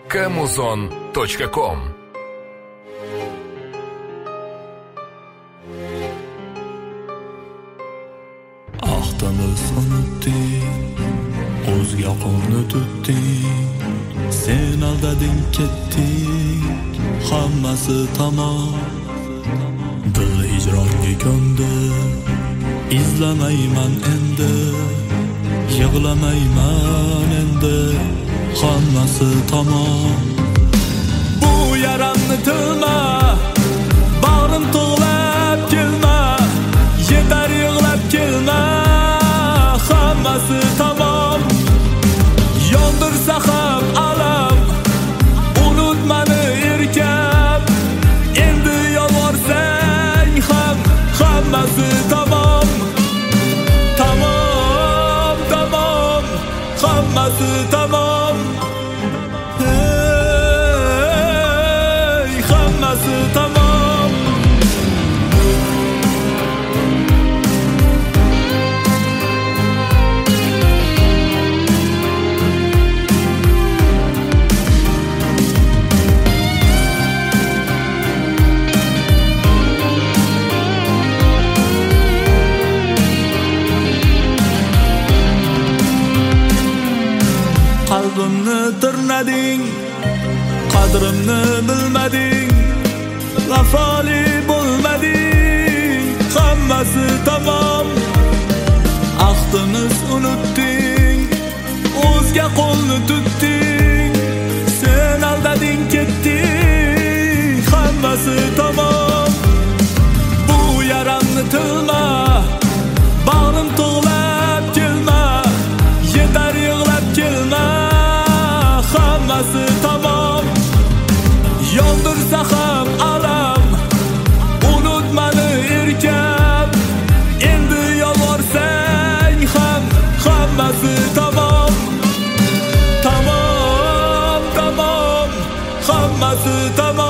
Kamuzon.com. Ahdimiz unutding, o'zga qo'lni tutding, sen aldading ketding, hammasi tamom. Dil hijronga ko'ndi, izlamayman endi, yig'lamayman endi, hammasi tamom. Bu yaramni tilma, bag'rim tug'lab kelma, yetar yig'lab kelma, hammasi tamom. Yondirsa ham alam, unutmani erkam, endi yolvorsang ham hammasi tamom. Tamom, tamom, hammasi tamom. Hey, hammasi tamom. Qalbimni tirnading, qadrimni bilmading, vafoli bo'lmading, hammasi tamom. Ahdimiz unutding, o'zga qo'lni tutding, sen aldading ketding, hammasi tamom. Bu yaramni tilma, bag'rim tug'lab kelma, yetar yig'lab kelma, hammasi tamom. Yondirsa ham alam, unutmani erkam, endi yolvorsang ham hammasi tamom. Tamom, tamom, hammasi tamom.